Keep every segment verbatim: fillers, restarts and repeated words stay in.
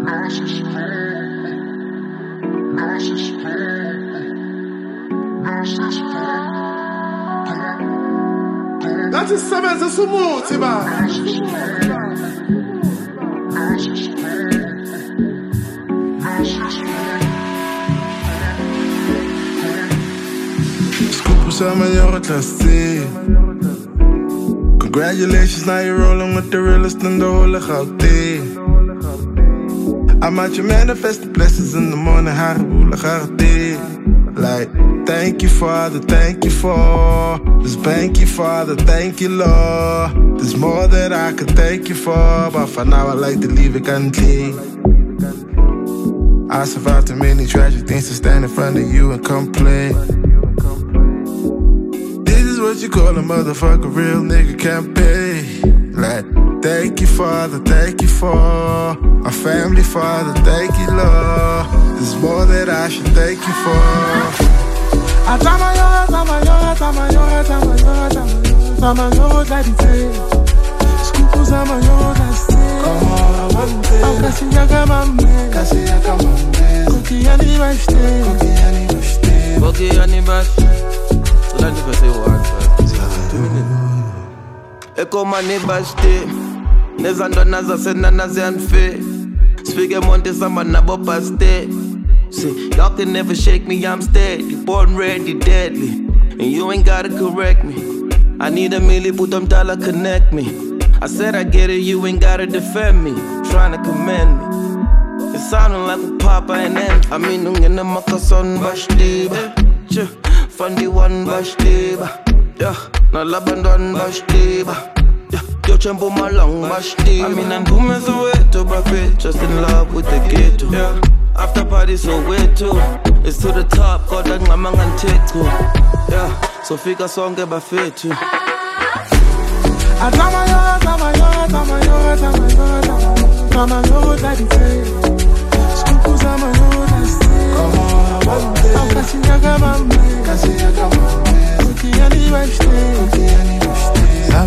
Lathi sisebenzisa umuthi ba. Summer class C. Congratulations, now you're rolling with the realest in the whole of Gauteng. I'm out, you manifest the blessings in the morning. Like, thank you, Father, thank you for this. Thank you, Father, thank you, Lord. There's more that I could thank you for, but for now I like to leave it unclean. I survived too many tragic things to stand in front of you and complain. What you call a motherfucker, real nigga can't pay. Like, thank you, Father, thank you for our family, Father, thank you, Lord. There's more that I should thank you for. Atamayo, atamayo, atamayo, atamayo, atamayo, daddy say. Skuku zamayo, that's it. Come on, Kasiya kamame, Kasiya kamame. Koki yani bashte, Koki yani bashte, Koki yani bashte. Let me say one first. Two minutes. Eko mani bashte. Nezando naza sena nazi anfe. Speak monte samba nabo paste. Say, y'all can never shake me, I'm steady. Born ready, deadly. And you ain't gotta correct me. I need a milli, put them dollar connect me. I said I get it, you ain't gotta defend me. Trying to commend me. It sounding like a papa and then I mean, nung in the makason bashte. Fundy one bashtiba, yeah. Na labandon bashtiba, yeah. Yo champo malong bashtiba. I mean I'm booming so wet to bracket, just in love with the ghetto, yeah. After party so wet too, it's to the top, got that ngamang and teto, yeah. So fika song get buffet too. Atamayo, atamayo, atamayo, atamayo, atamayo, daddy say. Skuku zamayo, that's it. Come on, Kasiya kamame, Kasiya kamame. Koki yani bashte, Koki yani bashte.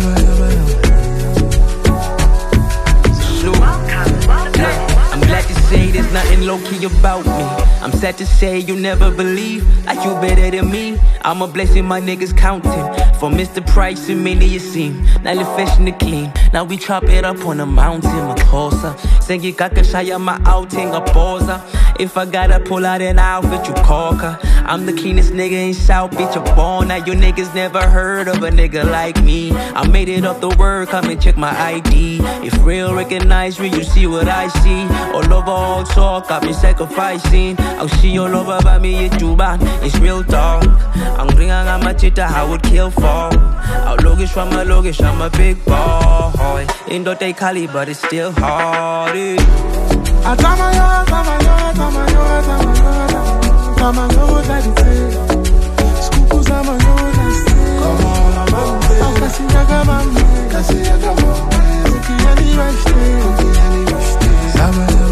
I'm glad to say there's nothing low-key about me. I'm sad to say you never believe like you better than me. I'm a blessing, my niggas counting. For Mister Price and many you seem. Now the fashion the clean. Now we chop it up on a mountain, my cosa. Sing it kaka shaya my outing a posa. If I gotta pull out an outfit, you coca. I'm the cleanest nigga in South Beach, you're born. Now you niggas never heard of a nigga like me. I made it off the word, come and check my I D. If real recognize me, you see what I see. All over all talk, I've been sacrificing. I'll see all over by me, it's Juba, it's real talk. I'm bringing on my chita, I would kill for. I'll logish from my logish, I'm a big boy. Ain't no they cali, but it's still hard. Atamayo, atamayo, atamayo, atamayo, atamayo, daddy say. Skuku zamayo, that's it. Come on, Kasiya kamame, Kasiya kamame. Koki yani bashte, Koki yani bashte. Zamayo,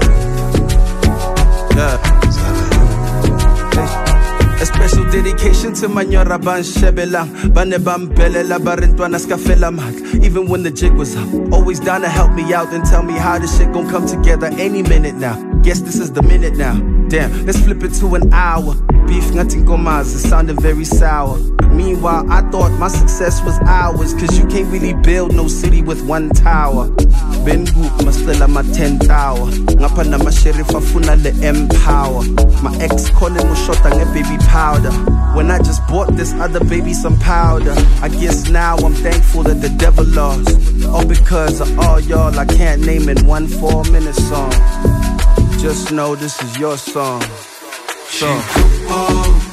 yeah. A special dedication to my nyora ban shebelang. Bane bambele la barintwana skafela mak. Even when the jig was up, always down to help me out and tell me how this shit gon' come together any minute now. Guess this is the minute now. Damn, let's flip it to an hour. Beef nothing gomas, it sounded very sour. Meanwhile, I thought my success was ours, cause you can't really build no city with one tower. Ben Goop, mastela ma ten tower. Ngapa na ma sheriff afuna le empower. My ex calling mo shota nge baby powder. When I just bought this other baby some powder. I guess now I'm thankful that the devil lost. All because of all y'all I can't name in one four minute song. Just know this is your song. Song.